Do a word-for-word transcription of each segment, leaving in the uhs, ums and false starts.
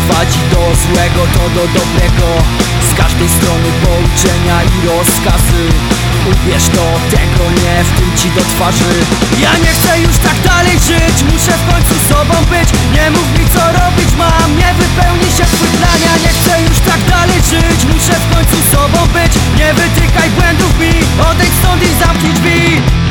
prowadzi do złego, to do dobrego. Z każdej strony pouczenia i rozkazy. Uwierz to, tego nie w tym ci do twarzy. Ja nie chcę już tak dalej żyć, muszę w końcu sobą być. Nie mów mi co robić mam, nie wypełni się twój plan. Ja nie chcę już tak dalej żyć, muszę w końcu sobą być. Nie wytykaj błędów mi, odejdź stąd i zamknij drzwi.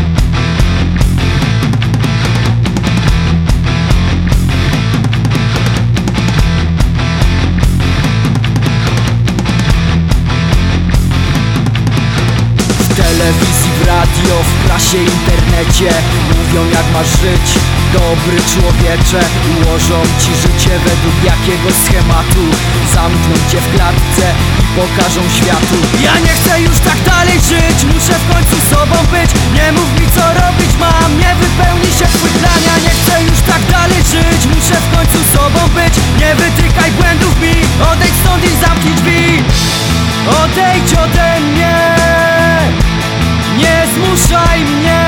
W telewizji, w radio, w prasie, internecie mówią jak masz żyć, dobry człowiecze. Ułożą ci życie według jakiegoś schematu. Zamkną cię w klatce i pokażą światu. Ja nie chcę już tak dalej żyć, muszę w końcu sobą być. Nie mów mi co robić mam, nie wypełni się twój plan. Ja nie chcę już tak dalej żyć, muszę w końcu sobą być. Nie wytykaj błędów mi, odejdź stąd i zamknij drzwi. Odejdź ode mnie, nie zmuszaj mnie,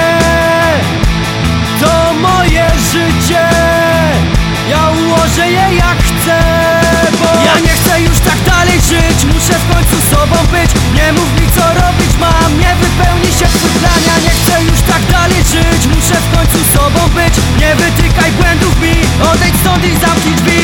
to moje życie, ja ułożę je jak chcę. Bo ja nie chcę już tak dalej żyć, muszę w końcu sobą być. Nie mów mi co robić mam, nie wypełni się twój plan. Ja nie chcę już tak dalej żyć, muszę w końcu sobą być. Nie wytykaj błędów mi, odejdź stąd i zamknij drzwi.